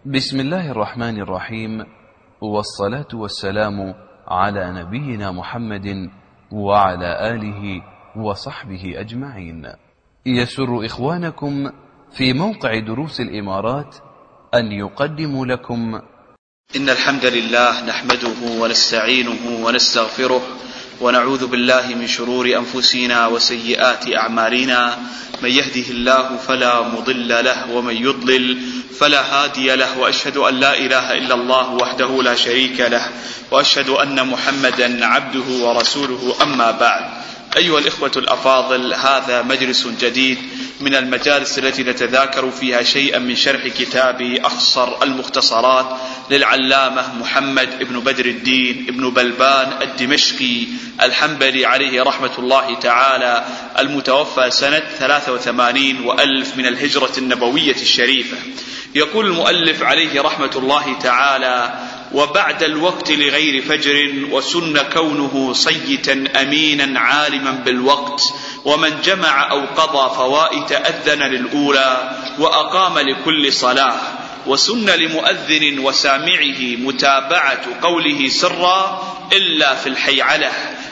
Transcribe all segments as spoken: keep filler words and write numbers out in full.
بسم الله الرحمن الرحيم، والصلاة والسلام على نبينا محمد وعلى آله وصحبه أجمعين. يسر إخوانكم في موقع دروس الإمارات أن يقدموا لكم إن الحمد لله نحمده ونستعينه ونستغفره ونعوذ بالله من شرور أنفسنا وسيئات أعمالنا، من يهده الله فلا مضل له ومن يضلل فلا هادي له، وأشهد أن لا إله إلا الله وحده لا شريك له، وأشهد أن محمدا عبده ورسوله. أما بعد، أيها الإخوة الأفاضل، هذا مجلس جديد من المجالس التي نتذاكر فيها شيئا من شرح كتاب أخصر المختصرات للعلامة محمد بن بدر الدين ابن بلبان الدمشقي الحنبلي عليه رحمة الله تعالى، المتوفى سنة ثلاثة وثمانين وألف من الهجرة النبوية الشريفة. يقول المؤلف عليه رحمة الله تعالى: وبعد الوقت لغير فجر، وسن كونه صيتا أمينا عالما بالوقت، ومن جمع أو قضى فوائت أذن للأولى وأقام لكل صلاة، وسن لمؤذن وسامعه متابعة قوله سرا إلا في الحيعلة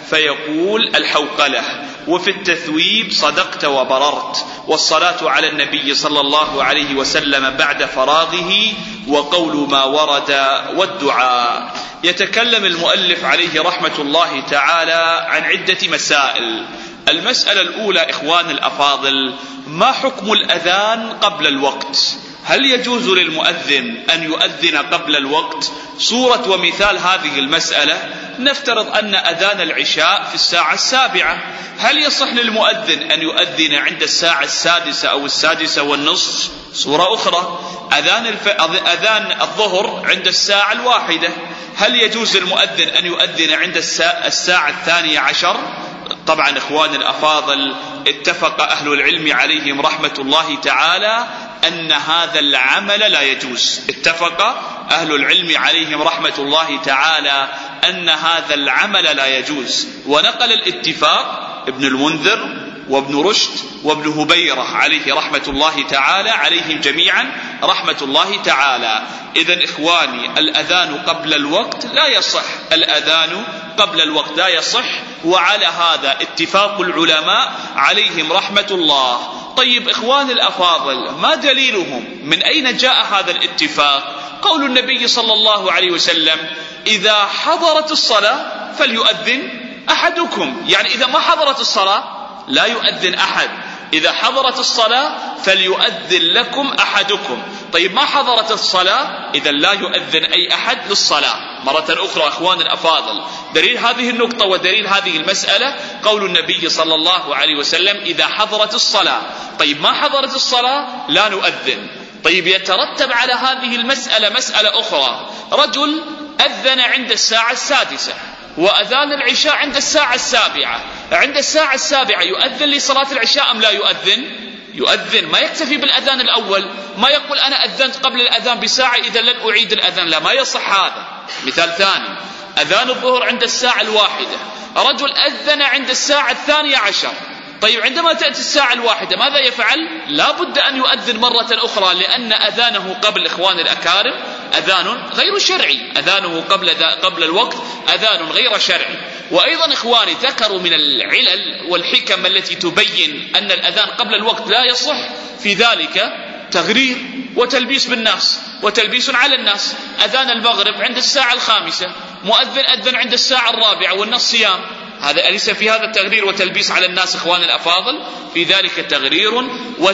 فيقول الحوقلة، وفي التثويب صدقت وبررت، والصلاة على النبي صلى الله عليه وسلم بعد فراغه، وقول ما ورد والدعاء. يتكلم المؤلف عليه رحمة الله تعالى عن عدة مسائل. المسألة الأولى إخوان الأفاضل: ما حكم الأذان قبل الوقت؟ هل يجوز للمؤذن أن يؤذن قبل الوقت؟ صورة ومثال هذه المسألة: نفترض أن أذان العشاء في الساعة السابعة، هل يصح للمؤذن أن يؤذن عند الساعة السادسة أو السادسة والنصف؟ صورة أخرى: أذان, الف... أذان الظهر عند الساعة الواحدة، هل يجوز للمؤذن أن يؤذن عند الساعة, الساعة الثانية عشر؟ طبعا إخوان الأفاضل، اتفق أهل العلم عليهم رحمة الله تعالى أن هذا العمل لا يجوز. اتفق أهل العلم عليهم رحمة الله تعالى أن هذا العمل لا يجوز. ونقل الاتفاق ابن المنذر وابن رشد وابن هبيرة عليه رحمة الله تعالى، عليهم جميعا رحمة الله تعالى. إذن إخواني، الأذان قبل الوقت لا يصح، الأذان قبل الوقت لا يصح، وعلى هذا اتفاق العلماء عليهم رحمة الله. طيب إخواني الأفاضل، ما دليلهم؟ من أين جاء هذا الاتفاق؟ قول النبي صلى الله عليه وسلم: إذا حضرت الصلاة فليؤذن أحدكم، يعني إذا ما حضرت الصلاة لا يؤذن أحد، إذا حضرت الصلاة فليؤذن لكم أحدكم. طيب ما حضرت الصلاة، إذا لا يؤذن أي أحد للصلاة. مرة أخرى أخوان الأفاضل، دليل هذه النقطة ودليل هذه المسألة قول النبي صلى الله عليه وسلم: إذا حضرت الصلاة. طيب ما حضرت الصلاة لا نؤذن. طيب يترتب على هذه المسألة مسألة أخرى: رجل أذن عند الساعة السادسة، وأذان العشاء عند الساعة السابعة، عند الساعة السابعة يؤذن لصلاة العشاء أم لا يؤذن؟ يؤذن. ما يكتفي بالأذان الأول، ما يقول أنا أذنت قبل الأذان بساعة إذا لن أعيد الأذان، لا، ما يصح هذا. مثال ثاني: أذان الظهر عند الساعة الواحدة، رجل أذن عند الساعة الثانية عشر. طيب عندما تأتي الساعة الواحدة ماذا يفعل؟ لا بد أن يؤذن مرة أخرى، لأن أذانه قبل إخوان الأكارم أذان غير شرعي، أذانه قبل, قبل الوقت أذان غير شرعي. وأيضا إخواني، ذكروا من العلل والحكم التي تبين أن الأذان قبل الوقت لا يصح في ذلك تغرير وتلبيس بالناس وتلبيس على الناس. أذان المغرب عند الساعة الخامسة، مؤذن أذن عند الساعة الرابعة والناس صيام، هذا أليس في هذا التغرير وتلبيس على الناس إخوان الأفاضل؟ في ذلك تغرير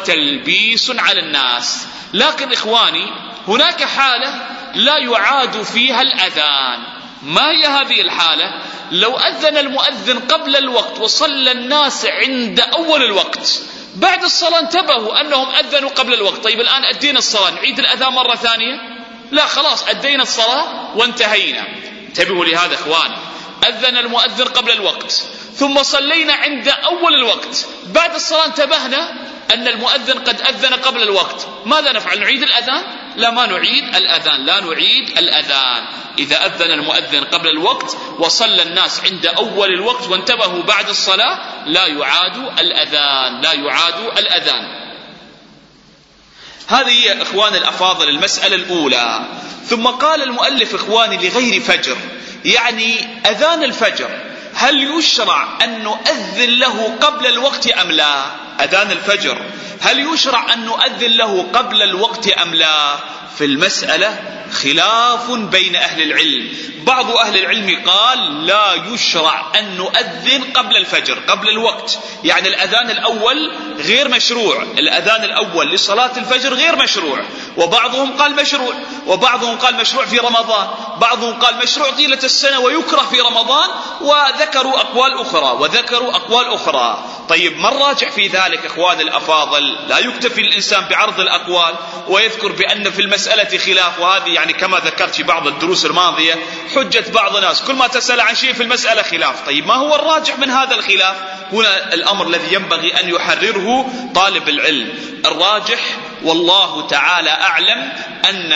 وتلبيس على الناس. لكن إخواني، هناك حالة لا يعاد فيها الأذان. ما هي هذه الحالة؟ لو أذن المؤذن قبل الوقت وصلى الناس عند أول الوقت، بعد الصلاة انتبهوا أنهم أذنوا قبل الوقت. طيب الآن أدينا الصلاة، نعيد الأذان مرة ثانية؟ لا، خلاص أدينا الصلاة وانتهينا. انتبهوا لهذا إخواني، أذن المؤذن قبل الوقت ثم صلينا عند أول الوقت، بعد الصلاة انتبهنا أن المؤذن قد أذن قبل الوقت، ماذا نفعل؟ نعيد الأذان؟ لا، ما نعيد الأذان، لا نعيد الأذان. إذا أذن المؤذن قبل الوقت وصلى الناس عند أول الوقت وانتبهوا بعد الصلاة لا يعاد الأذان، لا يعاد الأذان. هذه هي إخواني الأفاضل المسألة الأولى. ثم قال المؤلف إخواني لغير فجر، يعني أذان الفجر هل يشرع أن نؤذن له قبل الوقت أم لا؟ أذان الفجر هل يشرع أن نؤذن له قبل الوقت أم لا؟ في المسألة خلاف بين أهل العلم. بعض أهل العلم قال لا يشرع أن نؤذن قبل الفجر، قبل الوقت، يعني الأذان الأول غير مشروع، الأذان الأول لصلاة الفجر غير مشروع. وبعضهم قال مشروع، وبعضهم قال مشروع في رمضان، بعضهم قال مشروع طيلة السنة ويكره في رمضان، وذكروا أقوال أخرى وذكروا أقوال أخرى. طيب ما الراجع في ذلك إخوان الأفاضل؟ لا يكتفي الإنسان بعرض الأقوال ويذكر بأن في المسألة خلاف، وهذه يعني كما ذكرت في بعض الدروس الماضية حجة بعض الناس، كل ما تسأل عن شيء في المسألة خلاف. طيب ما هو الراجح من هذا الخلاف؟ هنا الأمر الذي ينبغي أن يحرره طالب العلم. الراجح والله تعالى أعلم أن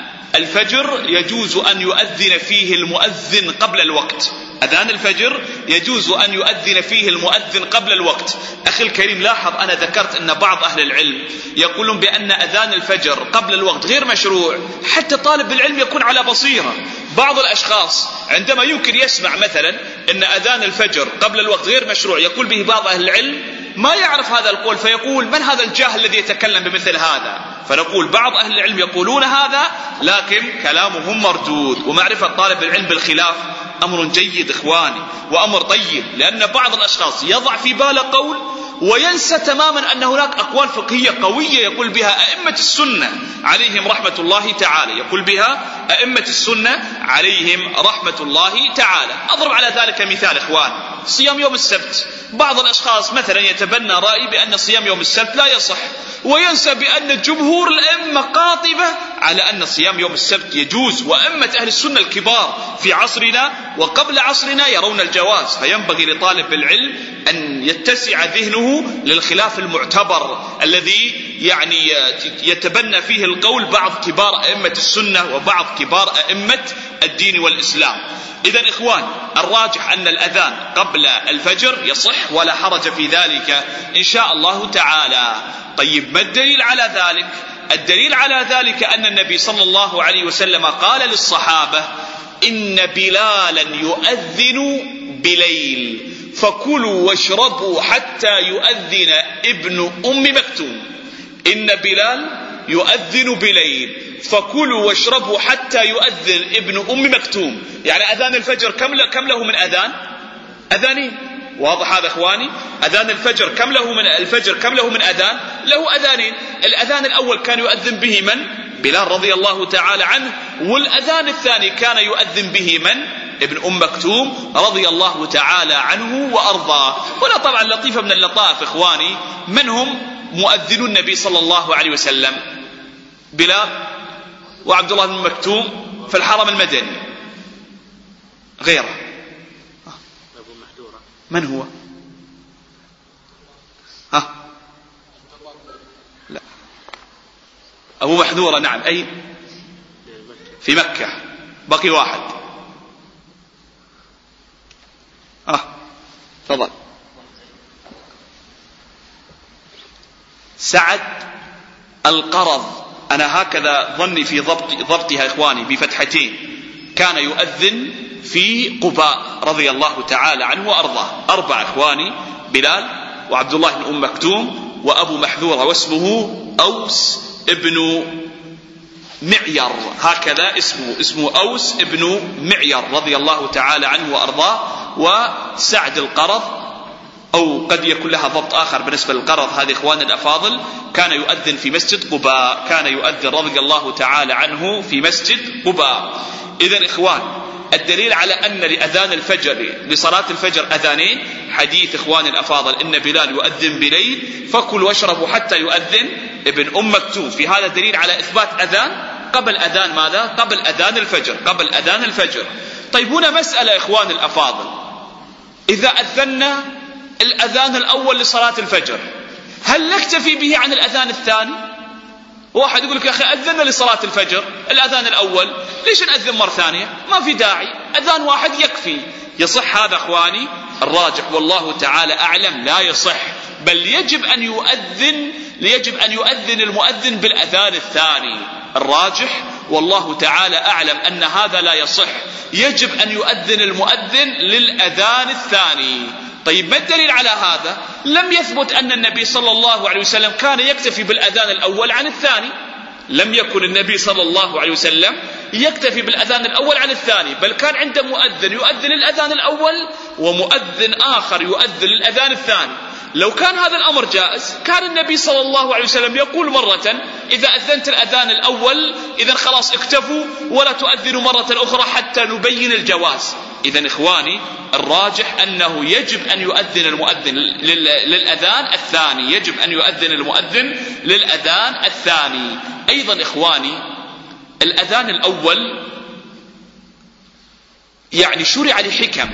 الفجر يجوز أن يؤذن فيه المؤذن قبل الوقت. أذان الفجر يجوز أن يؤذن فيه المؤذن قبل الوقت. أخي الكريم لاحظ أنا ذكرت أن بعض أهل العلم يقولون بأن أذان الفجر قبل الوقت غير مشروع، حتى طالب العلم يكون على بصيرة. بعض الأشخاص عندما يمكن يسمع مثلا أن أذان الفجر قبل الوقت غير مشروع يقول به بعض أهل العلم، ما يعرف هذا القول فيقول من هذا الجاهل الذي يتكلم بمثل هذا؟ فنقول بعض أهل العلم يقولون هذا، لكن كلامهم مردود. ومعرفة طالب العلم بالخلاف أمر جيد إخواني وأمر طيب، لأن بعض الأشخاص يضع في باله قول وينسى تماما أن هناك أقوال فقهية قوية يقول بها أئمة السنة عليهم رحمة الله تعالى، يقول بها أئمة السنة عليهم رحمة الله تعالى. أضرب على ذلك مثال إخوان، صيام يوم السبت. بعض الأشخاص مثلا يتبنى رأي بأن صيام يوم السبت لا يصح، وينسى بأن جمهور الأئمة قاطبة على أن صيام يوم السبت يجوز، وأئمة أهل السنة الكبار في عصرنا وقبل عصرنا يرون الجواز. فينبغي لطالب العلم أن يتسع ذهنه للخلاف المعتبر الذي يعني يتبنى فيه القول بعض كبار أئمة السنة وبعض كبار أئمة الدين والإسلام. إذن إخوان الراجح أن الأذان قبل الفجر يصح ولا حرج في ذلك إن شاء الله تعالى. طيب ما الدليل على ذلك؟ الدليل على ذلك أن النبي صلى الله عليه وسلم قال للصحابة إن بلالا يؤذن بليل فكلوا واشربوا حتى يؤذن ابن أم مكتوم. إن بلال يؤذن بليل فكلوا واشربوا حتى يؤذن ابن أم مكتوم. يعني أذان الفجر كم له من أذان؟ أذانين. واضح هذا إخواني؟ أذان الفجر كم له من الفجر كم له من أذان؟ له أذانين. الأذان الأول كان يؤذن به من؟ بلال رضي الله تعالى عنه، والأذان الثاني كان يؤذن به من؟ ابن أم مكتوم رضي الله تعالى عنه وأرضاه. هنا طبعا لطيفة من اللطائف إخواني، من هم مؤذنو النبي صلى الله عليه وسلم؟ بلال وعبد الله بن مكتوم في الحرم المدني، غيره من هو؟ ها؟ لا. أبو محذورة، نعم. أي في مكة. بقي واحد. آه تفضل. سعد القرظ، أنا هكذا ظني في ضبط ضبطها إخواني بفتحتين، كان يؤذن في قباء رضي الله تعالى عنه وأرضاه. أربع إخواني، بلال وعبد الله بن أم مكتوم وأبو محذورة واسمه أوس ابن معير، هكذا اسمه اسمه أوس ابن معير رضي الله تعالى عنه وأرضاه. وسعد القرظ، أو قد يكون لها ضبط آخر بالنسبة للقرظ، هذه إخوان الأفاضل كان يؤذن في مسجد قباء، كان يؤذن رضي الله تعالى عنه في مسجد قباء. إذن إخوان الدليل على أن لأذان الفجر لصلاة الفجر أذانين حديث إخوان الأفاضل إن بلال يؤذن بليل فكلوا واشربوا حتى يؤذن ابن أم مكتوم. في هذا دليل على إثبات أذان قبل أذان ماذا؟ قبل أذان الفجر، قبل أذان الفجر. طيب هنا مسألة إخوان الأفاضل، إذا أذنا الأذان الأول لصلاة الفجر هل نكتفي به عن الأذان الثاني؟ واحد يقول لك يا أخي أذنا لصلاة الفجر الأذان الأول، ليش نأذن مرة ثانية؟ ما في داعي، أذان واحد يكفي. يصح هذا أخواني؟ الراجح والله تعالى أعلم لا يصح. بل يجب أن يؤذن يجب أن يؤذن المؤذن بالأذان الثاني. الراجح والله تعالى أعلم أن هذا لا يصح، يجب أن يؤذن المؤذن للأذان الثاني. طيب ما الدليل على هذا؟ لم يثبت أن النبي صلى الله عليه وسلم كان يكتفي بالأذان الأول عن الثاني، لم يكن النبي صلى الله عليه وسلم يكتفي بالأذان الأول عن الثاني، بل كان عنده مؤذن يؤذن الأذان الأول ومؤذن آخر يؤذن الأذان الثاني. لو كان هذا الأمر جائز كان النبي صلى الله عليه وسلم يقول مرة إذا أذنت الأذان الأول إذا خلاص اكتفوا ولا تؤذنوا مرة أخرى حتى نبين الجواز. إذا إخواني الراجح أنه يجب أن يؤذن المؤذن للأذان الثاني، يجب أن يؤذن المؤذن للأذان الثاني. أيضا إخواني الأذان الأول يعني شرع لحكم،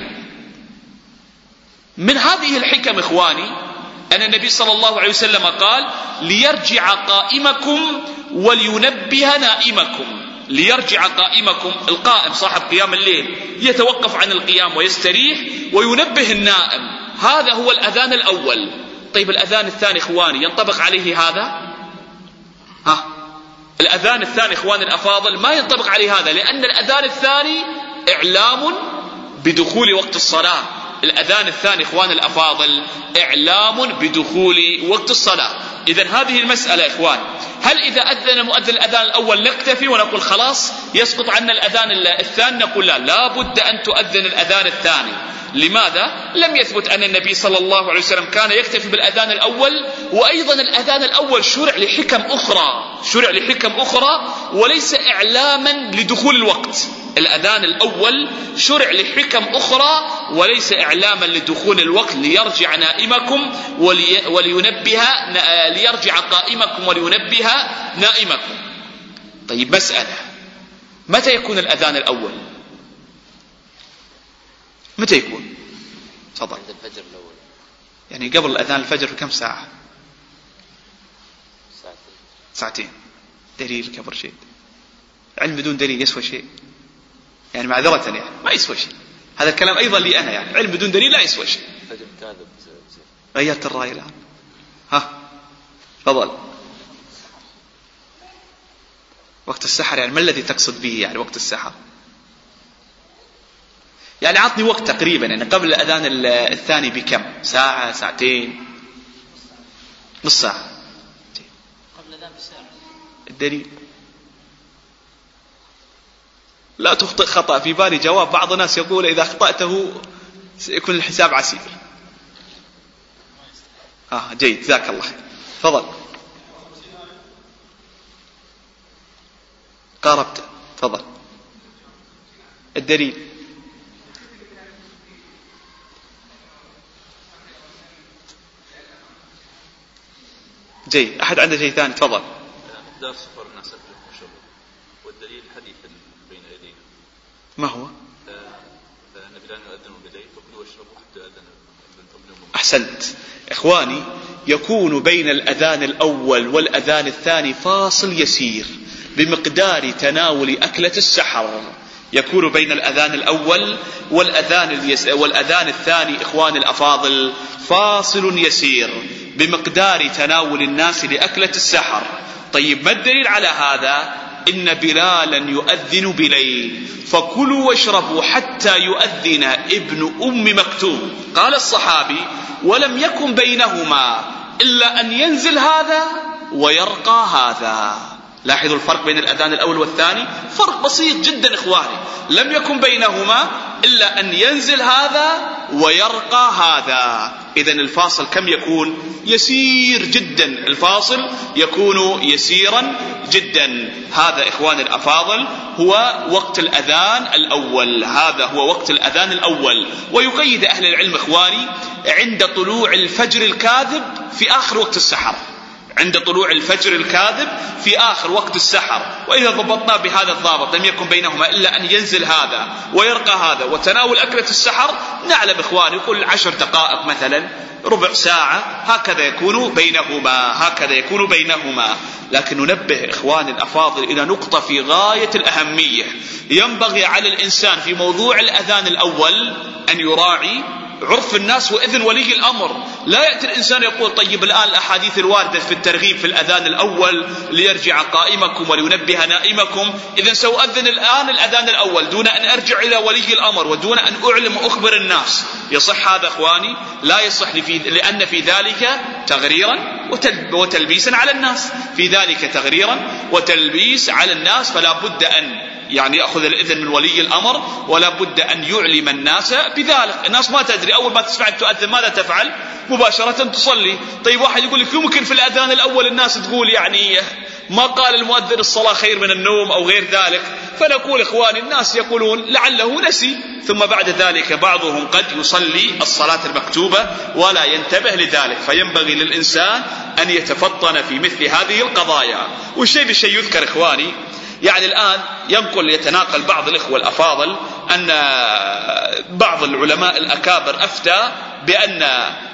من هذه الحكم إخواني أن النبي صلى الله عليه وسلم قال ليرجع قائمكم ولينبه نائمكم. ليرجع قائمكم، القائم صاحب قيام الليل يتوقف عن القيام ويستريح، وينبه النائم، هذا هو الأذان الأول. طيب الأذان الثاني إخواني ينطبق عليه هذا؟ ها الأذان الثاني إخواني الأفاضل ما ينطبق عليه هذا، لأن الأذان الثاني إعلام بدخول وقت الصلاة. الأذان الثاني إخوان الأفاضل إعلام بدخول وقت الصلاة. إذن هذه المسألة إخوان، هل إذا أذن المؤذن الأذان الأول نكتفي ونقول خلاص يسقط عنا الأذان الثاني؟ نقول لا، لا بد أن تؤذن الأذان الثاني. لماذا؟ لم يثبت أن النبي صلى الله عليه وسلم كان يكتفي بالأذان الأول، وأيضا الأذان الأول شرع لحكم أخرى، شرع لحكم أخرى وليس إعلاما لدخول الوقت. الأذان الأول شرع لحكم أخرى وليس إعلاما لدخول الوقت، ليرجع نائمكم ولي ولينبه ليرجع قائمكم ولينبه نائمكم. طيب مسألة، متى يكون الأذان الأول؟ متى يكون؟ تفضل. عند الفجر الأول، يعني قبل الأذان الفجر بكم ساعة؟ ساعتين. ساعتين. دليل كبر شيء، علم بدون دليل يسوى شيء، يعني معذرة يعني ما يسوى شيء. هذا الكلام أيضا لي أنا، يعني علم بدون دليل لا يسوى شيء. الفجر كاذب. غيرت الرأي الآن. ها تفضل. وقت السحر يعني ما الذي تقصد به يعني وقت السحر؟ يعني عطني وقت تقريبا، يعني قبل الأذان الثاني بكم ساعة؟ ساعتين؟ نص ساعة؟ قبل الأذان بساعة. الدليل؟ لا تخطئ خطأ، في بالي جواب بعض الناس يقول إذا أخطأته سيكون الحساب عسير. آه جيد، جزاك الله. تفضل. قاربت. تفضل. الدليل؟ جيد. أحد عنده شيء ثاني؟ تفضل. مقدار سفر الناس أكل وشرب، والدليل حديث بين أيدينا. ما هو؟ النبي لا يؤذن بالليل فكلوا واشربوا حتى يؤذن ابن. أحسنت. إخواني يكون بين الأذان الأول والأذان الثاني فاصل يسير بمقدار تناول أكلة السحر. يكون بين الأذان الأول والأذان, اليس... والأذان الثاني إخواني الأفاضل فاصل يسير بمقدار تناول الناس لأكلة السحر. طيب ما الدليل على هذا؟ إن بلالا يؤذن بليل فكلوا واشربوا حتى يؤذن ابن أم مكتوم. قال الصحابي ولم يكن بينهما إلا أن ينزل هذا ويرقى هذا. لاحظوا الفرق بين الأذان الأول والثاني، فرق بسيط جدا إخواني. لم يكن بينهما إلا أن ينزل هذا ويرقى هذا. إذن الفاصل كم يكون؟ يسير جدا، الفاصل يكون يسيرا جدا. هذا إخواني الأفاضل هو وقت الأذان الأول، هذا هو وقت الأذان الأول. ويقيد أهل العلم إخواني عند طلوع الفجر الكاذب في آخر وقت السحر، عند طلوع الفجر الكاذب في آخر وقت السحر. وإذا ضبطنا بهذا الضابط لم يكن بينهما إلا أن ينزل هذا ويرقى هذا وتناول أكلة السحر، نعلم إخواني كل عشر دقائق مثلا ربع ساعة هكذا يكون بينهما، هكذا يكون بينهما. لكن ننبه إخواني الأفاضل إلى نقطة في غاية الأهمية. ينبغي على الإنسان في موضوع الأذان الأول أن يراعي عرف الناس وإذن ولي الأمر. لا يأتي الإنسان يقول طيب الآن الأحاديث الواردة في الترغيب في الأذان الأول ليرجع قائمكم ولينبه نائمكم، إذن سأؤذن الآن الأذان الأول دون أن أرجع إلى ولي الأمر ودون أن أعلم وأخبر الناس. يصح هذا أخواني؟ لا يصح، لأن في ذلك تغريرا وتلبيسا على الناس، في ذلك تغريرا وتلبيس على الناس، فلا بد أن يعني يأخذ الإذن من ولي الأمر ولا بد أن يعلم الناس بذلك. الناس ما تدري، أول ما تسمع تؤذن ماذا تفعل؟ مباشرة تصلي. طيب واحد يقول لك يمكن في الأذان الأول الناس تقول يعني ما قال المؤذن الصلاة خير من النوم أو غير ذلك، فنقول إخواني الناس يقولون لعله نسي، ثم بعد ذلك بعضهم قد يصلي الصلاة المكتوبة ولا ينتبه لذلك، فينبغي للإنسان أن يتفطن في مثل هذه القضايا. والشيء بالشيء يذكر إخواني، يعني الآن ينقل يتناقل بعض الإخوة الأفاضل أن بعض العلماء الأكابر أفتى بأن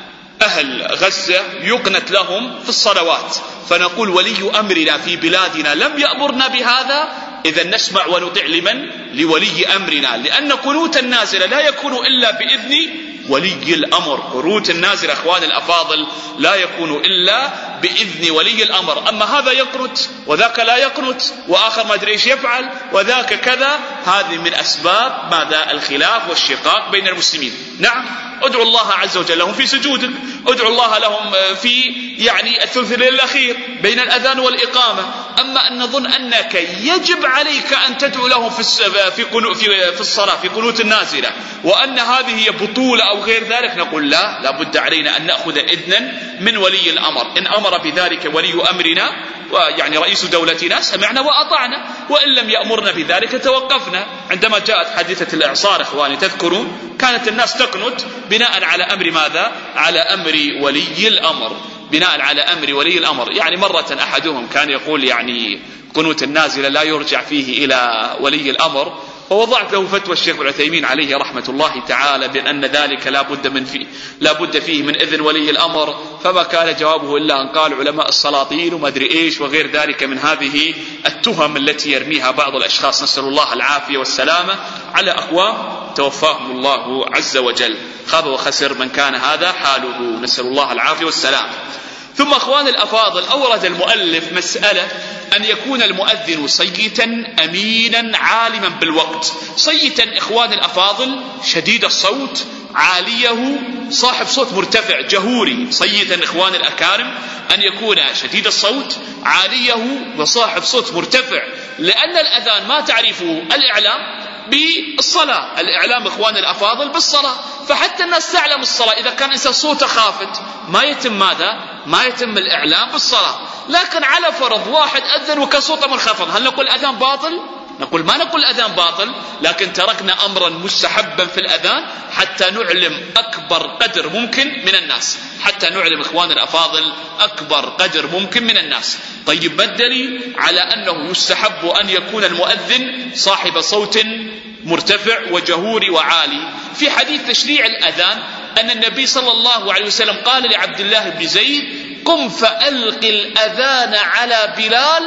أهل غزة يقنت لهم في الصلوات، فنقول ولي أمرنا في بلادنا لم يأمرنا بهذا، إذا نسمع ونطيع لمن؟ لولي أمرنا، لأن قنوت النازلة لا يكون إلا بإذن ولي الأمر. قنوت النازلة أخوان الأفاضل لا يكون إلا بإذن ولي الأمر. أما هذا يقنت وذاك لا يقنت وآخر ما أدري إيش يفعل وذاك كذا، هذه من أسباب ماذا؟ الخلاف والشقاق بين المسلمين. نعم، ادعو الله عز وجل لهم في سجودك، ادعو الله لهم في يعني الثلث الليل الأخير بين الأذان والإقامة. أما أن نظن أنك يجب عليك أن تدعو لهم في في في الصلاة في قنوت النازلة وأن هذه هي بطولة أو غير ذلك، نقول لا، لا بد علينا أن نأخذ إذنا من ولي الأمر. إن أمر بذلك ولي أمرنا ويعني رئيس دولتنا سمعنا وأطعنا، وإن لم يأمرنا بذلك توقفنا. عندما جاءت حادثة الإعصار إخواني تذكرون، كانت الناس تقنت بناء على أمر ماذا؟ على أمر ولي الأمر، بناء على أمر ولي الأمر. يعني مرة أحدهم كان يقول يعني قنوت النازلة لا يرجع فيه إلى ولي الأمر، ووضعت له فتوى الشيخ ابن عثيمين عليه رحمة الله تعالى بأن ذلك لا بد من فيه لا بد فيه من إذن ولي الأمر، فما كان جوابه إلا أن قال علماء السلاطين وما أدري إيش وغير ذلك من هذه التهم التي يرميها بعض الأشخاص، نسأل الله العافية والسلامة، على أقوام توفاهم الله عز وجل. خاب وخسر من كان هذا حاله، نسأل الله العافية والسلامة. ثم أخوان الأفاضل، أورد المؤلف مسألة أن يكون المؤذن صيتا أمينا عالما بالوقت. صيتا إخوان الأفاضل شديد الصوت، عاليه صاحب صوت مرتفع جهوري. صيتا إخوان الأكارم أن يكون شديد الصوت عاليه وصاحب صوت مرتفع، لأن الأذان ما تعرفه الإعلام بالصلاة، الإعلام إخوان الأفاضل بالصلاة، فحتى الناس تعلم الصلاة. إذا كان إنسان صوته خافت ما يتم ماذا؟ ما يتم الإعلام بالصلاة. لكن على فرض واحد أذن وكصوته منخفض، هل نقول الأذان باطل؟ نقول ما نقول الأذان باطل، لكن تركنا أمرا مستحبا في الأذان حتى نعلم أكبر قدر ممكن من الناس، حتى نعلم إخوان الأفاضل أكبر قدر ممكن من الناس. طيب ما الدليل على أنه يستحب أن يكون المؤذن صاحب صوت مرتفع وجهوري وعالي؟ في حديث تشريع الأذان أن النبي صلى الله عليه وسلم قال لعبد الله بن زيد: قم فألق الأذان على بلال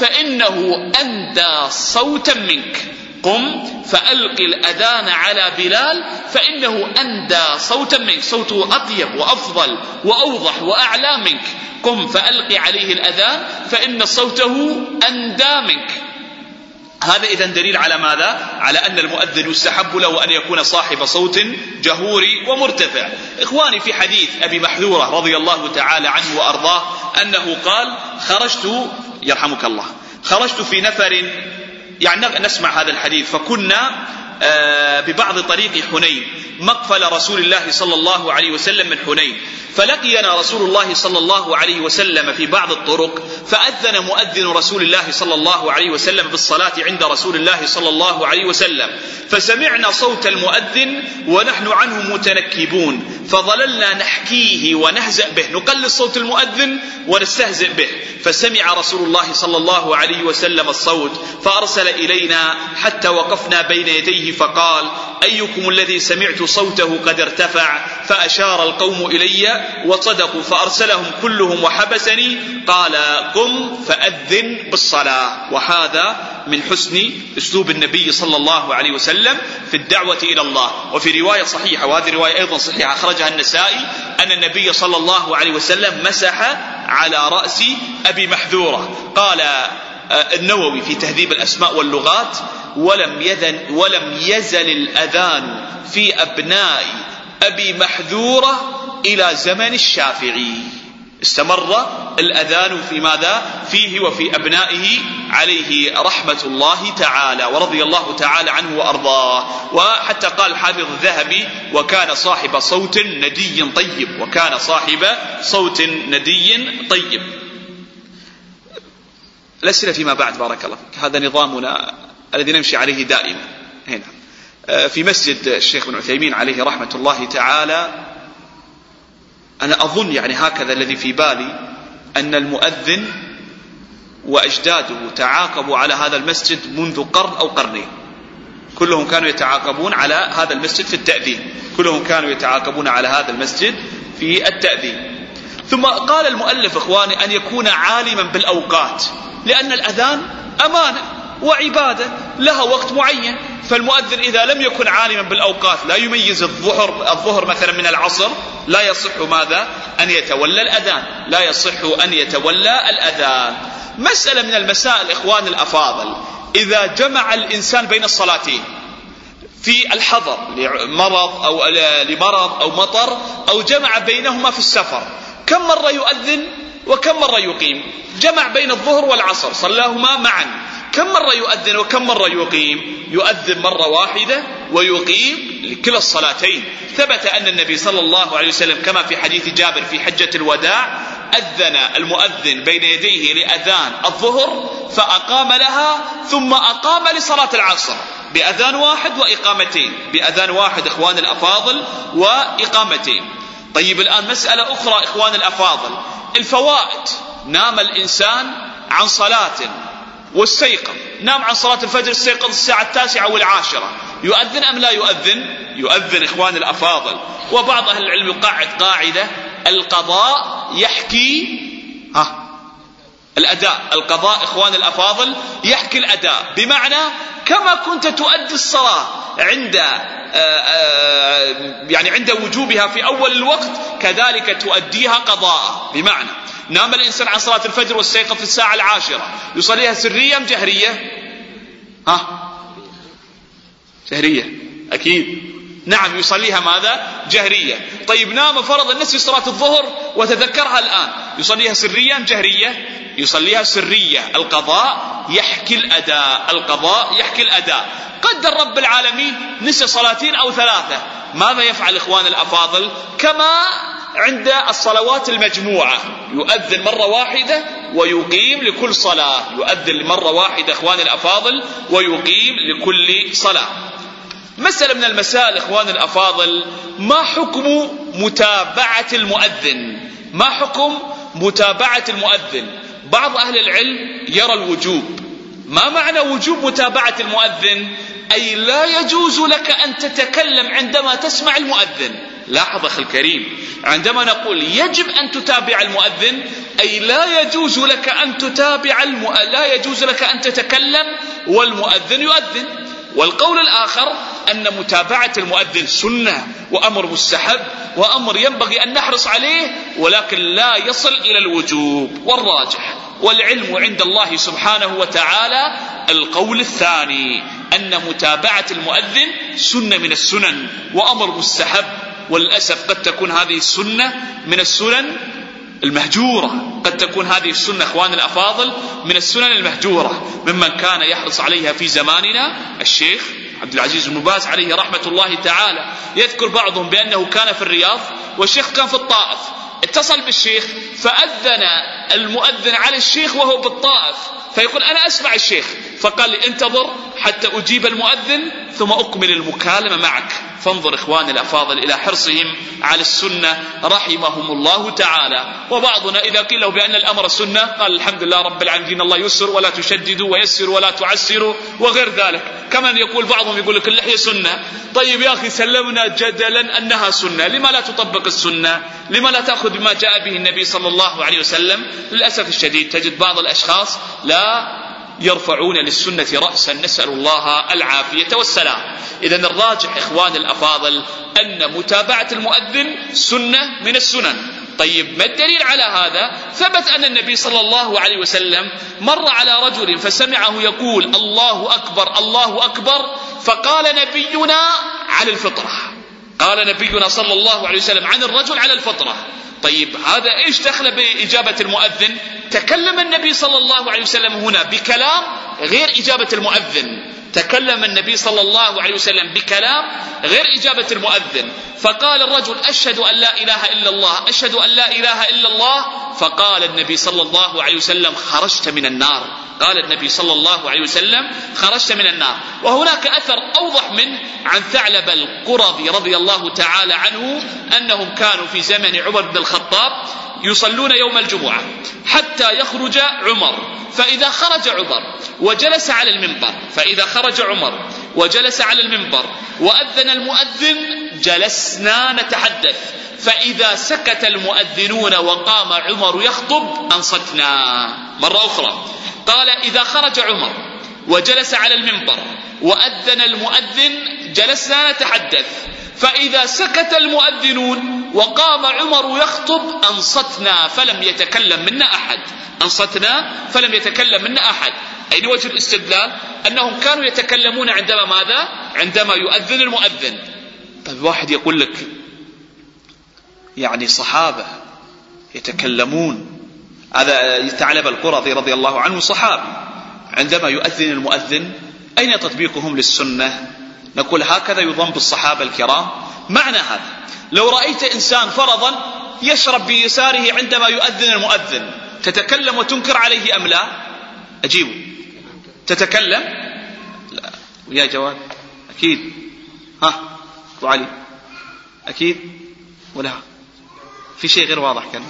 فإنه أندى صوتا منك. قم فألق الأذان على بلال فإنه أندى صوتا منك، صوته أطيب وأفضل وأوضح وأعلى منك. قم فألق عليه الأذان فإن صوته أندى منك. هذا إذن دليل على ماذا؟ على أن المؤذن يستحب له أن يكون صاحب صوت جهوري ومرتفع. إخواني، في حديث أبي محذورة رضي الله تعالى عنه وأرضاه أنه قال: خرجت يرحمك الله خرجت في نفر، يعني نسمع هذا الحديث، فكنا ببعض طريق حنين مقفل رسول الله صلى الله عليه وسلم من حنين، فلقينا رسول الله صلى الله عليه وسلم في بعض الطرق، فأذن مؤذن رسول الله صلى الله عليه وسلم بالصلاة عند رسول الله صلى الله عليه وسلم، فسمعنا صوت المؤذن ونحن عنه متنكبون، فظللنا نحكيه ونهزأ به، نقلل صوت المؤذن ونستهزئ به، فسمع رسول الله صلى الله عليه وسلم الصوت فأرسل إلينا حتى وقفنا بين يديه فقال: أيكم الذي سمعت صوته قد ارتفع فأشار القوم إلي وصدقوا فأرسلهم كلهم وحبسني قال قم فأذن بالصلاة. وهذا من حسن أسلوب النبي صلى الله عليه وسلم في الدعوة إلى الله. وفي رواية صحيحة، وهذه رواية أيضا صحيحة أخرجها النسائي، أن النبي صلى الله عليه وسلم مسح على رأس أبي محذورة. قال النووي في تهذيب الأسماء واللغات ولم يزل, ولم يزل الأذان في أبناء أبي محذورة إلى زمن الشافعي. استمر الأذان في ماذا؟ فيه وفي أبنائه عليه رحمة الله تعالى ورضي الله تعالى عنه وأرضاه. وحتى قال الحافظ الذهبي وكان صاحب صوت ندي طيب، وكان صاحب صوت ندي طيب. الأسئلة فيما بعد بارك الله فيك. هذا نظامنا الذي نمشي عليه دائما هنا في مسجد الشيخ بن عثيمين عليه رحمة الله تعالى. أنا أظن يعني هكذا الذي في بالي أن المؤذن وأجداده تعاقبوا على هذا المسجد منذ قرن أو قرنين، كلهم كانوا يتعاقبون على هذا المسجد في التأذين، كلهم كانوا يتعاقبون على هذا المسجد في التأذين. ثم قال المؤلف إخواني أن يكون عالما بالأوقات، لأن الأذان أمانة وعبادة لها وقت معين، فالمؤذن إذا لم يكن عالما بالأوقات لا يميز الظهر الظهر مثلا من العصر لا يصح ماذا؟ أن يتولى الأذان، لا يصح أن يتولى الأذان. مسألة من المسائل إخوان الأفاضل، إذا جمع الإنسان بين الصلاتين في الحضر لمرض أو لمرض أو مطر، أو جمع بينهما في السفر، كم مرة يؤذن وكم مرة يقيم؟ جمع بين الظهر والعصر صلاهما معا، كم مرة يؤذن وكم مرة يقيم؟ يؤذن مرة واحدة ويقيم لكلا الصلاتين. ثبت أن النبي صلى الله عليه وسلم كما في حديث جابر في حجة الوداع أذن المؤذن بين يديه لأذان الظهر فأقام لها، ثم أقام لصلاة العصر بأذان واحد وإقامتين، بأذان واحد إخوان الأفاضل وإقامتين. طيب الآن مسألة أخرى إخوان الأفاضل، الفوائد. نام الإنسان عن صلاة واستيقظ، نام عن صلاة الفجر استيقظ الساعة التاسعة والعاشرة، يؤذن أم لا يؤذن؟ يؤذن إخوان الأفاضل. وبعض أهل العلم يقاعد قاعدة القضاء يحكي ها الأداء، القضاء إخوان الأفاضل يحكي الأداء، بمعنى كما كنت تؤدي الصلاة عند يعني عند وجوبها في أول الوقت كذلك تؤديها قضاء. بمعنى نام الإنسان عن صلاة الفجر واستيقظ في الساعة العاشرة، يصليها سرية أم جهرية؟ ها جهرية أكيد، نعم يصليها ماذا؟ جهرية. طيب نام فرض النسي صلاة الظهر وتذكرها الآن، يصليها سرية أم جهرية؟ يصليها سرية. القضاء يحكي الأداء، القضاء يحكي الأداء. قدر رب العالمين نسي صلاتين أو ثلاثة، ماذا يفعل إخوان الأفاضل؟ كما عند الصلوات المجموعة، يؤذن مرة واحدة ويقيم لكل صلاة، يؤذن مرة واحدة إخوان الأفاضل ويقيم لكل صلاة. مسألة من المسائل إخوان الأفاضل، ما حكم متابعة المؤذن؟ ما حكم متابعة المؤذن؟ بعض أهل العلم يرى الوجوب. ما معنى وجوب متابعة المؤذن؟ أي لا يجوز لك أن تتكلم عندما تسمع المؤذن. لاحظ أخي الكريم، عندما نقول يجب أن تتابع المؤذن أي لا يجوز لك أن تتابع الم... لا يجوز لك أن تتكلم والمؤذن يؤذن. والقول الآخر أن متابعة المؤذن سنة وأمر مستحب وأمر ينبغي أن نحرص عليه، ولكن لا يصل إلى الوجوب. والراجح والعلم عند الله سبحانه وتعالى القول الثاني، أن متابعة المؤذن سنة من السنن وأمر مستحب. وللأسف قد تكون هذه السنة من السنن المهجورة، قد تكون هذه السنة إخوان الأفاضل من السنن المهجورة، ممن كان يحرص عليها في زماننا الشيخ عبد العزيز بن باز عليه رحمة الله تعالى. يذكر بعضهم بأنه كان في الرياض والشيخ كان في الطائف، اتصل بالشيخ فأذن المؤذن على الشيخ وهو بالطائف، فيقول أنا أسمع الشيخ، فقال لي انتظر حتى أجيب المؤذن ثم أكمل المكالمة معك. فانظر إخواني الأفاضل إلى حرصهم على السنة رحمهم الله تعالى. وبعضنا إذا قيل له بأن الأمر سنة قال الحمد لله رب العالمين، الله يسر ولا تشددوا ويسر ولا تعسروا وغير ذلك، كمان يقول بعضهم يقول لك اللحية سنة. طيب يا أخي سلمنا جدلا أنها سنة، لما لا تطبق السنة؟ لما لا تأخذ بما جاء به النبي صلى الله عليه وسلم؟ للأسف الشديد تجد بعض الأشخاص لا يرفعون للسنة رأسا، نسأل الله العافية والسلام. إذن الراجح إخوان الأفاضل أن متابعة المؤذن سنة من السنن. طيب ما الدليل على هذا؟ ثبت أن النبي صلى الله عليه وسلم مر على رجل فسمعه يقول الله أكبر الله أكبر، فقال نبينا على الفطرة، قال نبينا صلى الله عليه وسلم عن الرجل على الفطرة. طيب هذا إيش دخل بإجابة المؤذن؟ تكلم النبي صلى الله عليه وسلم هنا بكلام غير إجابة المؤذن، تكلم النبي صلى الله عليه وسلم بكلام غير إجابة المؤذن. فقال الرجل أشهد أن لا إله إلا الله، أشهد أن لا إله إلا الله. فقال النبي صلى الله عليه وسلم خرجت من النار، قال النبي صلى الله عليه وسلم خرجت من النار. وهناك أثر أوضح منه عن ثعلب القرظي رضي الله تعالى عنه أنهم كانوا في زمن عمر بن الخطاب يصلون يوم الجمعة حتى يخرج عمر، فإذا خرج عمر وجلس على المنبر فإذا خرج عمر وجلس على المنبر وأذن المؤذن جلسنا نتحدث، فإذا سكت المؤذنون وقام عمر يخطب أنصتنا. مرة أخرى قال إذا خرج عمر وجلس على المنبر وأذن المؤذن جلسنا نتحدث، فإذا سكت المؤذنون وقام عمر يخطب أنصتنا فلم يتكلم منا أحد، أنصتنا فلم يتكلم منا أحد. أين وجه الاستدلال؟ أنهم كانوا يتكلمون عندما ماذا؟ عندما يؤذن المؤذن. طيب واحد يقول لك يعني صحابة يتكلمون، هذا ثعلب القرظي رضي الله عنه صحابي، عندما يؤذن المؤذن أين تطبيقهم للسنة؟ نقول هكذا يضم بالصحابة الكرام. معنى هذا لو رأيت إنسان فرضا يشرب بيساره عندما يؤذن المؤذن، تتكلم وتنكر عليه أم لا؟ أجيبه. تتكلم؟ لا. ويا جواد أكيد. ها أبو علي أكيد ولا في شيء غير واضح كان؟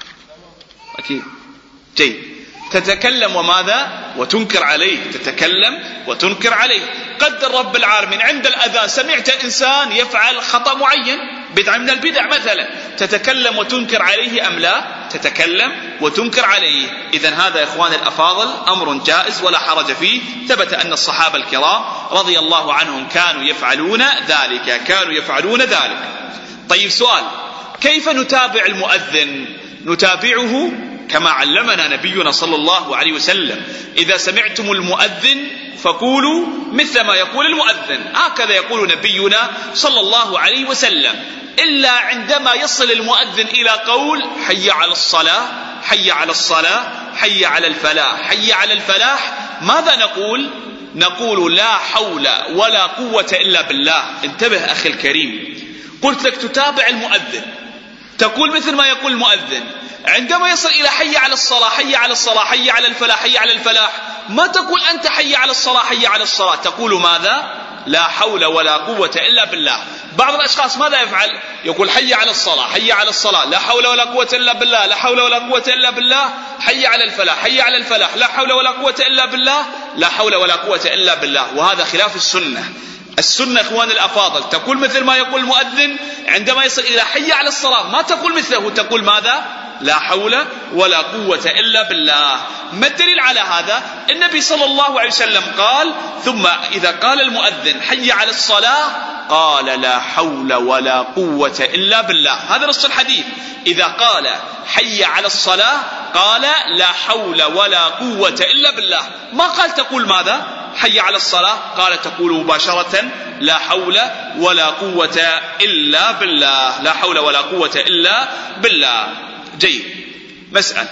أكيد. جيد. تتكلم وماذا؟ وتنكر عليه، تتكلم وتنكر عليه. قدر رب العالمين عند الأذان سمعت إنسان يفعل خطأ معين، بدعة من البدع مثلا، تتكلم وتنكر عليه أم لا؟ تتكلم وتنكر عليه. إذن هذا يا إخوان الأفاضل أمر جائز ولا حرج فيه. ثبت أن الصحابة الكرام رضي الله عنهم كانوا يفعلون ذلك، كانوا يفعلون ذلك. طيب سؤال، كيف نتابع المؤذن؟ نتابعه كما علمنا نبينا صلى الله عليه وسلم، إذا سمعتم المؤذن فقولوا مثل ما يقول المؤذن، هكذا يقول نبينا صلى الله عليه وسلم، إلا عندما يصل المؤذن إلى قول حي على الصلاة حي على الصلاة حي على الفلاح حي على الفلاح، ماذا نقول؟ نقول لا حول ولا قوة إلا بالله. انتبه أخي الكريم، قلت لك تتابع المؤذن، تقول مثل ما يقول المؤذن. عندما يصل إلى حي على الصلاة حي على الصلاة حي على الفلاح حي على الفلاح، ما تقول أنت حي على الصلاة حي على الصلاة، تقول ماذا؟ لا حول ولا قوة إلا بالله. بعض الأشخاص ماذا يفعل؟ يقول حي على الصلاة حي على الصلاة لا حول ولا قوة إلا بالله لا حول ولا قوة إلا بالله، حي على الفلاح حي على الفلاح لا حول ولا قوة إلا بالله لا حول ولا قوة إلا بالله. وهذا خلاف السنة. السنة إخوان الأفاضل تقول مثل ما يقول المؤذن عندما يصل إلى حي على الصلاة، ما تقول مثله، تقول ماذا؟ لا حول ولا قوة إلا بالله. ما الدليل على هذا؟ النبي صلى الله عليه وسلم قال ثم إذا قال المؤذن حي على الصلاة قال لا حول ولا قوة إلا بالله. هذا نص الحديث، إذا قال حي على الصلاة قال لا حول ولا قوة إلا بالله. ما قال تقول ماذا؟ حي على الصلاة، قال تقول مباشرة لا حول ولا قوة إلا بالله لا حول ولا قوة إلا بالله. جيد. مسألة،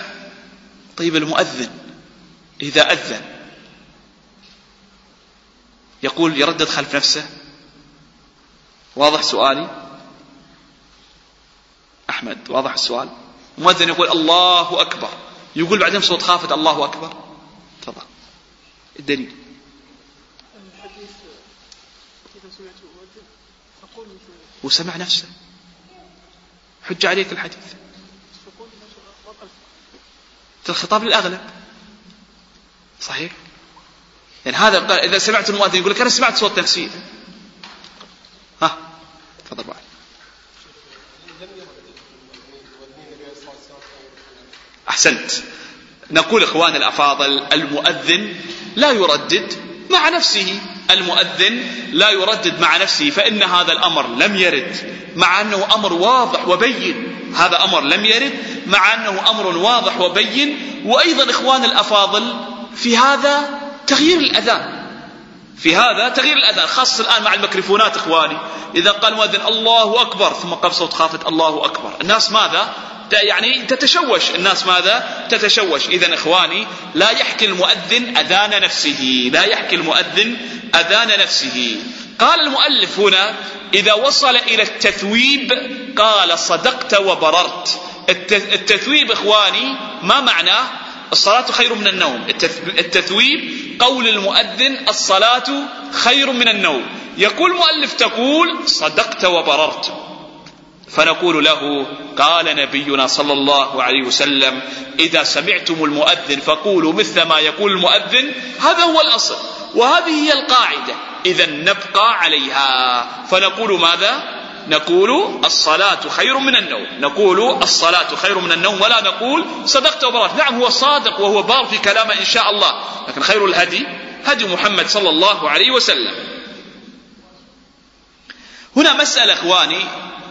طيب المؤذن إذا أذن يقول يردد خلف نفسه؟ واضح سؤالي أحمد؟ واضح السؤال؟ المؤذن يقول الله أكبر، يقول بعدين صوت خافت الله أكبر. تفضل. الدليل وسمع نفسه، حج عليك الحديث، الخطاب للأغلب. صحيح؟ يعني هذا قال إذا سمعت المؤذن يقول لك أنا سمعت صوت نفسي. ها تفضل بعد. أحسنت. نقول إخوان الأفاضل المؤذن لا يردد مع نفسه، المؤذن لا يردد مع نفسه، فإن هذا الأمر لم يرد مع أنه أمر واضح وبين، هذا أمر لم يرد مع أنه أمر واضح وبين. وأيضا إخوان الأفاضل في هذا تغيير الأذان، في هذا تغيير الأذان، خاصة الآن مع الميكروفونات إخواني، إذا قال مؤذن الله أكبر ثم قام صوت خافت الله أكبر، الناس ماذا يعني تتشوش، الناس ماذا تتشوش. إذن إخواني لا يحكي المؤذن أذان نفسه، لا يحكي المؤذن أذان نفسه. قال المؤلف هنا إذا وصل إلى التثويب قال صدقت وبررت. التثويب إخواني ما معناه؟ الصلاة خير من النوم. التثويب قول المؤذن الصلاة خير من النوم. يقول المؤلف تقول صدقت وبررت، فنقول له قال نبينا صلى الله عليه وسلم إذا سمعتم المؤذن فقولوا مثل ما يقول المؤذن، هذا هو الأصل وهذه هي القاعدة، إذا نبقى عليها. فنقول ماذا؟ نقول الصلاة خير من النوم، نقول الصلاة خير من النوم، ولا نقول صدقت وبررت. نعم هو صادق وهو بار في كلامه إن شاء الله، لكن خير الهدي هدي محمد صلى الله عليه وسلم. هنا مسألة إخواني،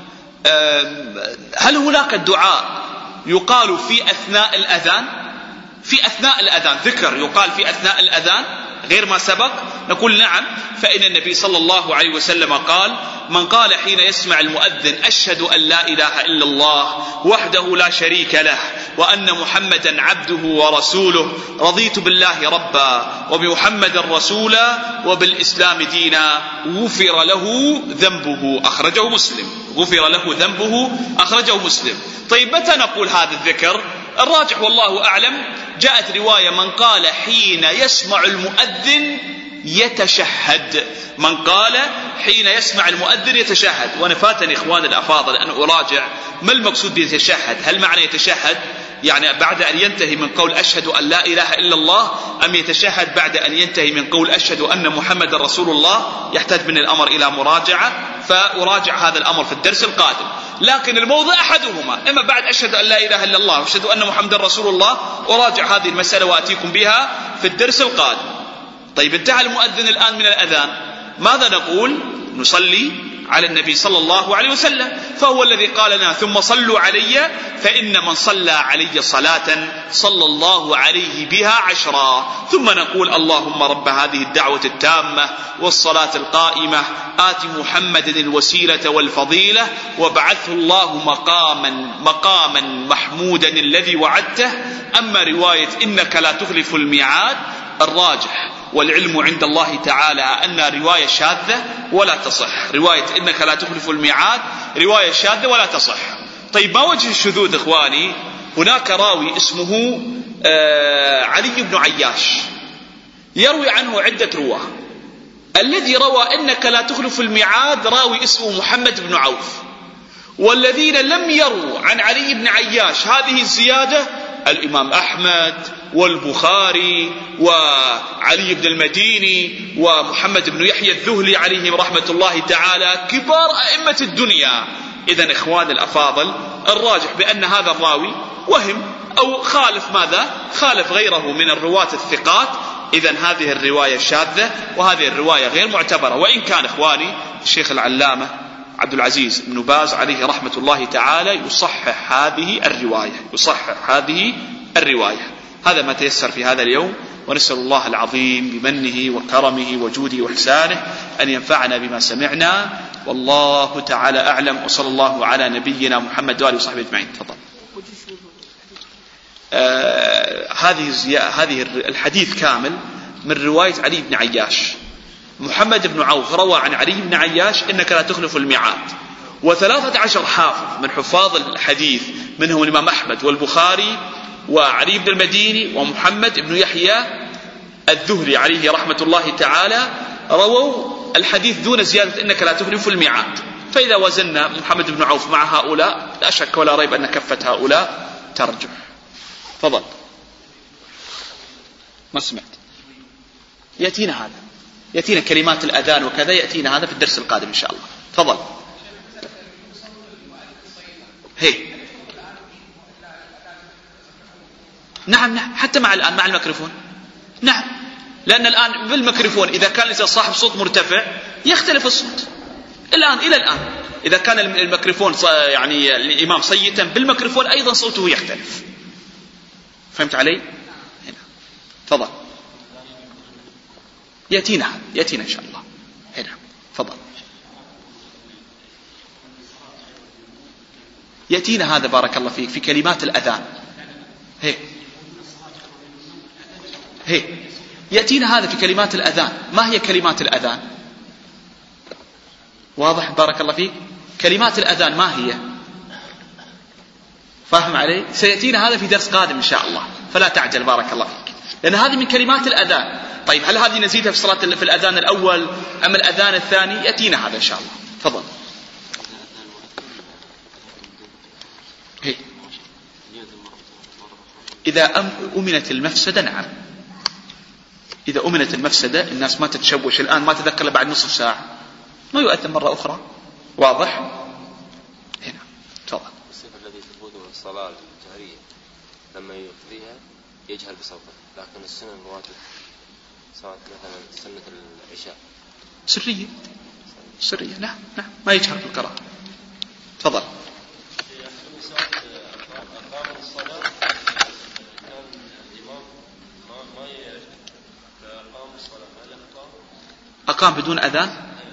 هل هناك دعاء يقال في أثناء الأذان؟ في أثناء الأذان ذكر يقال في أثناء الأذان غير ما سبق؟ نقول نعم، فإن النبي صلى الله عليه وسلم قال من قال حين يسمع المؤذن أشهد أن لا إله إلا الله وحده لا شريك له وأن محمدا عبده ورسوله رضيت بالله ربا وبمحمد رسولا وبالإسلام دينا غفر له ذنبه، أخرجه مسلم، غفر له ذنبه، أخرجه مسلم. طيب متى نقول هذا الذكر؟ الراجح والله أعلم جاءت رواية من قال حين يسمع المؤذن يتشهد، من قال حين يسمع المؤذن يتشهد. وأنا فاتني إخوان الأفاضل أن أراجع ما المقصود يتشهد، هل معنى يتشهد يعني بعد أن ينتهي من قول أشهد أن لا إله إلا الله، أم يتشهد بعد أن ينتهي من قول أشهد أن محمد رسول الله؟ يحتاج من الأمر إلى مراجعة، فأراجع هذا الأمر في الدرس القادم. لكن الموضع أحدهما، إما بعد أشهد أن لا إله إلا الله وأشهد أن محمد رسول الله، أراجع هذه المسألة وأتيكم بها في الدرس القادم. طيب انتهى المؤذن الآن من الأذان، ماذا نقول؟ نصلي على النبي صلى الله عليه وسلم، فهو الذي قال لنا ثم صلوا علي فإن من صلى علي صلاة صلى الله عليه بها عشرا. ثم نقول اللهم رب هذه الدعوة التامة والصلاة القائمة آت محمد الوسيلة والفضيلة وابعثه الله مقاما مقاما محمودا الذي وعدته. أما رواية إنك لا تخلف الميعاد الراجح والعلم عند الله تعالى أنها رواية شاذة ولا تصح، رواية إنك لا تخلف الميعاد رواية شاذة ولا تصح. طيب ما وجه الشذوذ إخواني؟ هناك راوي اسمه آه علي بن عياش يروي عنه عدة رواه، الذي روى إنك لا تخلف الميعاد راوي اسمه محمد بن عوف، والذين لم يروا عن علي بن عياش هذه الزيادة الإمام أحمد والبخاري وعلي بن المديني ومحمد بن يحيى الذهلي عليهم رحمة الله تعالى، كبار أئمة الدنيا. إذن إخوان الأفاضل الراجح بأن هذا الراوي وهم أو خالف ماذا؟ خالف غيره من الرواة الثقات. إذن هذه الرواية شاذة وهذه الرواية غير معتبرة، وإن كان إخواني الشيخ العلامة عبد العزيز بن باز عليه رحمة الله تعالى يصحح هذه الرواية، يصحح هذه الرواية. هذا ما تيسر في هذا اليوم، ونسأل الله العظيم بمنه وكرمه وجوده وإحسانه أن ينفعنا بما سمعنا، والله تعالى أعلم، وصلى الله على نبينا محمد وآله وصحبه أجمعين. تفضل. آه هذه هذه الحديث كامل من رواية علي بن عياش. محمد بن عوف روى عن علي بن عياش إنك لا تخلف الميعاد، وثلاثة عشر حافظ من حفاظ الحديث منهم الإمام أحمد والبخاري وعلي بن المديني ومحمد بن يحيى الذهلي عليه رحمة الله تعالى رووا الحديث دون زيادة إنك لا تخلف الميعاد. فإذا وزننا محمد بن عوف مع هؤلاء لا شك ولا ريب أن كفة هؤلاء ترجح. تفضل. ما سمعت. يأتينا هذا، يأتينا كلمات الأذان وكذا، يأتينا هذا في الدرس القادم إن شاء الله. تفضل. هي نعم نعم، حتى مع الآن مع الميكروفون. نعم، لأن الآن بالميكروفون إذا كان الإنسان صاحب صوت مرتفع يختلف الصوت. الآن إلى الآن إذا كان الميكروفون يعني الإمام صيتا بالميكروفون أيضا صوته يختلف. فهمت علي؟ هنا تفضل. يأتينا يأتينا إن شاء الله. هنا تفضل. يأتينا هذا بارك الله فيك في كلمات الأذان. هي هي يأتينا هذا في كلمات الأذان. ما هي كلمات الأذان؟ واضح بارك الله فيك؟ كلمات الأذان ما هي؟ فاهم علي؟ سيأتينا هذا في درس قادم إن شاء الله، فلا تعجل بارك الله فيك، لأن هذه من كلمات الأذان. طيب هل هذه نزيدها في صلاة في الأذان الأول أم الأذان الثاني؟ يأتينا هذا إن شاء الله. تفضل. هي. إذا أمنت المفسدة نعم، إذا أمنت المفسدة الناس ما تتشوش الآن، ما تذكر بعد نصف ساعة، ما يؤثر مرة أخرى. واضح؟ هنا تفضل. الصفة الذي تفوته الصلاة الجهرية لما يقضيها يجهر بصوته، لكن السنة الرواتب صلاة مثلا سنة العشاء سرية سرية نعم نعم ما يجهر بالقراءة. تفضل. أقام بدون أذان؟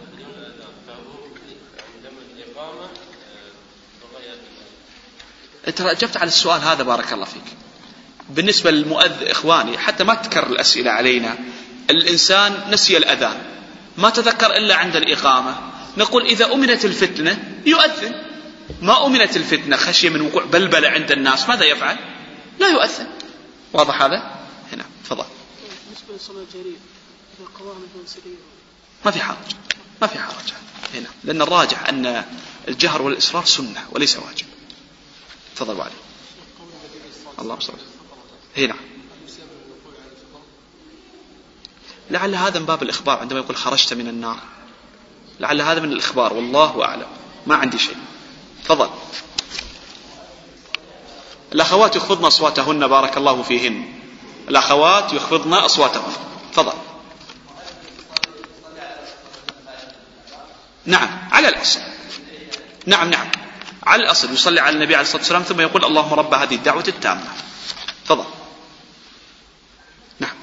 أنت أجبت على السؤال هذا بارك الله فيك. بالنسبة للمؤذن إخواني حتى ما تكرر الأسئلة علينا، الإنسان نسي الأذان ما تذكر إلا عند الإقامة، نقول إذا أمنت الفتنة يؤذن، ما أمنت الفتنة خشية من وقوع بلبلة عند الناس ماذا يفعل؟ لا يؤذن. واضح هذا؟ هنا تفضل. بالنسبة للصلاة الجهرية إذا قضاها مثلا سرية ما في حرج، ما في حرج هنا، لأن الراجح أن الجهر والإسرار سنة وليس واجب. تفضل علي. الله صل. هنا لعل هذا من باب الإخبار، عندما يقول خرجت من النار لعل هذا من الإخبار، والله أعلم، ما عندي شيء. تفضل. الأخوات يخفضن أصواتهن بارك الله فيهن، الأخوات يخفضن أصواتهن. تفضل. نعم على الأصل، نعم نعم على الأصل يصلي على النبي عليه الصلاة والسلام ثم يقول اللهم رب هذه الدعوة التامة. تفضل. نعم.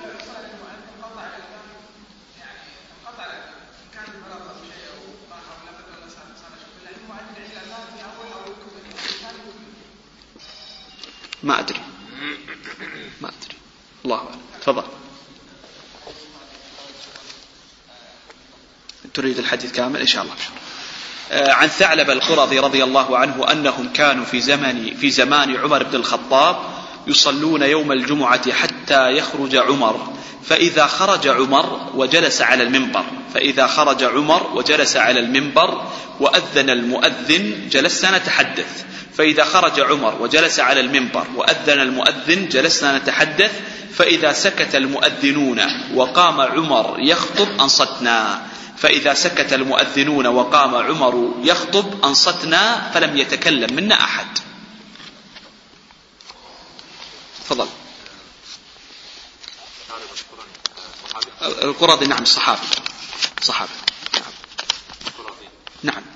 ما أدري ما أدري الله أعلم. تفضل. تريد الحديث كامل إن شاء الله. عن ثعلبة القرظي رضي الله عنه أنهم كانوا في زمن في زمان عمر بن الخطاب يصلون يوم الجمعة حتى يخرج عمر، فإذا خرج عمر وجلس على المنبر فإذا خرج عمر وجلس على المنبر وأذن المؤذن جلسنا نتحدث، فإذا خرج عمر وجلس على المنبر وأذن المؤذن جلسنا نتحدث، فإذا سكت المؤذنون وقام عمر يخطب أنصتنا، فإذا سكت المؤذنون وقام عمر يخطب أنصتنا فلم يتكلم منا أحد. تفضل. القرظي نعم الصحابي صحابي نعم نعم.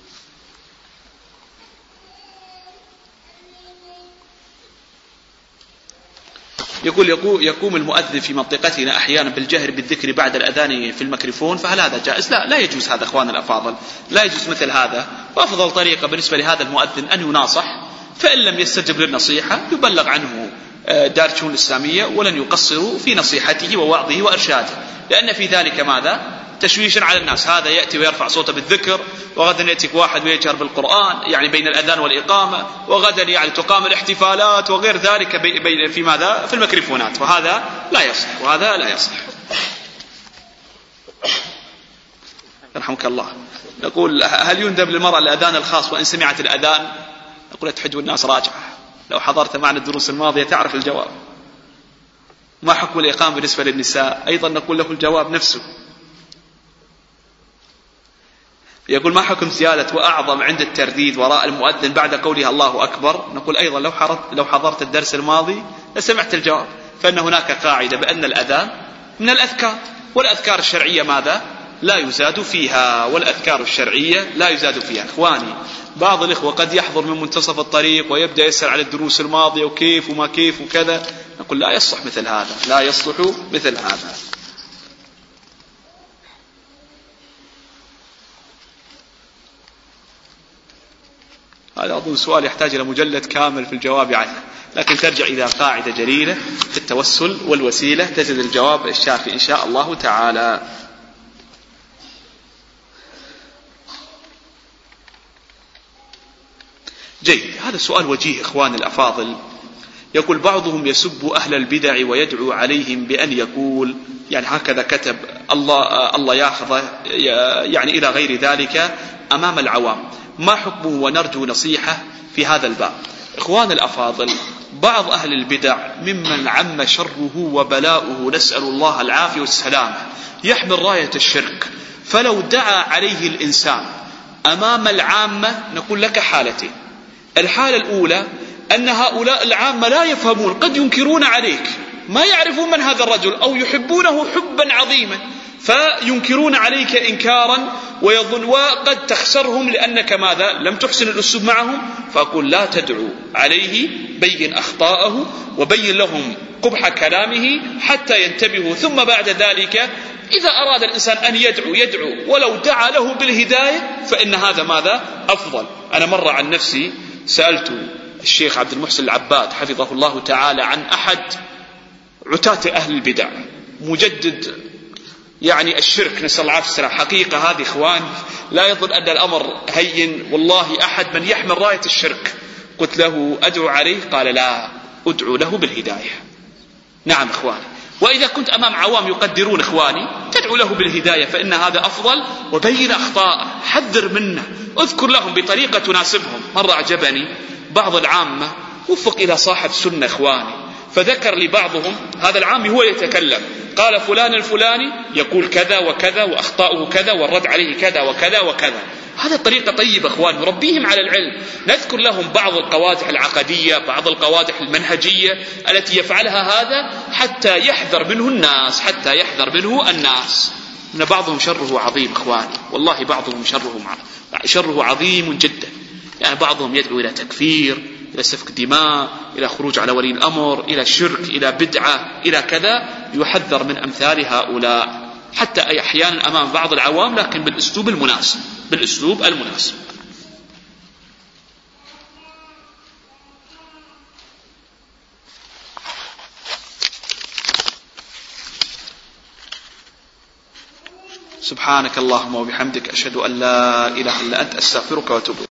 يقول يقوم المؤذن في منطقتنا أحيانا بالجهر بالذكر بعد الأذان في الميكروفون، فهل هذا جائز؟ لا لا يجوز هذا أخوان الأفاضل، لا يجوز مثل هذا. وأفضل طريقة بالنسبة لهذا المؤذن أن يناصح، فإن لم يستجب للنصيحة يبلغ عنه دار الشؤون الإسلامية ولن يقصروا في نصيحته ووعظه وإرشاده، لأن في ذلك ماذا؟ تشويشا على الناس. هذا يأتي ويرفع صوته بالذكر، وغدا يأتيك واحد ويجهر بالقرآن يعني بين الأذان والإقامة، وغدا يعني تقام الاحتفالات وغير ذلك في ماذا؟ في الميكروفونات، وهذا لا يصح وهذا لا يصح. يرحمك الله. نقول هل يندب للمرأة الأذان الخاص وإن سمعت الأذان؟ نقول تحج والناس راجعة، لو حضرت معنا الدروس الماضية تعرف الجواب. ما حكم الإقامة بالنسبة للنساء؟ أيضا نقول له الجواب نفسه. يقول ما حكم زيادة وأعظم عند الترديد وراء المؤذن بعد قوله الله أكبر؟ نقول أيضا لو حضرت, لو حضرت الدرس الماضي لسمعت الجواب، فإن هناك قاعدة بأن الأذان من الأذكار، والأذكار الشرعية ماذا؟ لا يزاد فيها، والأذكار الشرعية لا يزاد فيها. إخواني، بعض الإخوة قد يحضر من منتصف الطريق ويبدأ يسأل على الدروس الماضية وكيف وما كيف وكذا، نقول لا يصلح مثل هذا، لا يصلح مثل هذا. هذا أظن سؤال يحتاج إلى مجلد كامل في الجواب عنه، لكن ترجع إلى قاعدة جليلة في التوسل والوسيلة تجد الجواب الشافي إن شاء الله تعالى. جيد، هذا سؤال وجيه إخوان الأفاضل. يقول بعضهم يسب أهل البدع ويدعو عليهم بأن يقول، يعني هكذا كتب، الله الله ياخذه يعني إلى غير ذلك أمام العوام، ما حكمه؟ ونرجو نصيحة في هذا الباب. إخوان الأفاضل، بعض أهل البدع ممن عم شره وبلاؤه، نسأل الله العافية والسلامة، يحمل راية الشرك، فلو دعا عليه الإنسان أمام العامة نقول لك حالتين. الحالة الأولى أن هؤلاء العامة لا يفهمون، قد ينكرون عليك، ما يعرفون من هذا الرجل أو يحبونه حبا عظيما فينكرون عليك إنكارا ويظن، وقد تخسرهم لأنك ماذا؟ لم تحسن الأسلوب معهم. فأقول لا تدعو عليه، بين أخطاءه وبين لهم قبح كلامه حتى ينتبهوا، ثم بعد ذلك إذا أراد الإنسان أن يدعو يدعو، ولو دعا له بالهداية فإن هذا ماذا؟ أفضل. أنا مر عن نفسي سألت الشيخ عبد المحسن العباد حفظه الله تعالى عن أحد عتاة أهل البدع، مجدد يعني الشرك، نسأل الله العافية والسلامة. حقيقة هذه إخوان لا يظن أن الأمر هين، والله أحد من يحمل راية الشرك قلت له أدعو عليه، قال لا، أدعو له بالهداية. نعم إخواني، وإذا كنت أمام عوام يقدرون إخواني تدعو له بالهداية فإن هذا أفضل، وبين أخطاء، حذر منه، أذكر لهم بطريقة تناسبهم. مرة أعجبني بعض العامة وفق إلى صاحب سنة إخواني، فذكر لبعضهم، هذا العامي هو يتكلم، قال فلان الفلاني يقول كذا وكذا وأخطاؤه كذا والرد عليه كذا وكذا وكذا. هذا طريقة طيبة إخوان، نربيهم على العلم، نذكر لهم بعض القوادح العقدية، بعض القوادح المنهجية التي يفعلها هذا حتى يحذر منه الناس، حتى يحذر منه الناس. إن بعضهم شره عظيم إخواني، والله بعضهم شره شره عظيم جدا. يعني بعضهم يدعو إلى تكفير، إلى سفك دماء، إلى خروج على ولي الأمر، إلى شرك، إلى بدعة، إلى كذا. يحذر من أمثال هؤلاء حتى أحيانا أمام بعض العوام، لكن بالأسلوب المناسب، بالأسلوب المناسب. سبحانك اللهم وبحمدك، أشهد أن لا إله إلا أنت، أستغفرك وأتوب إليك.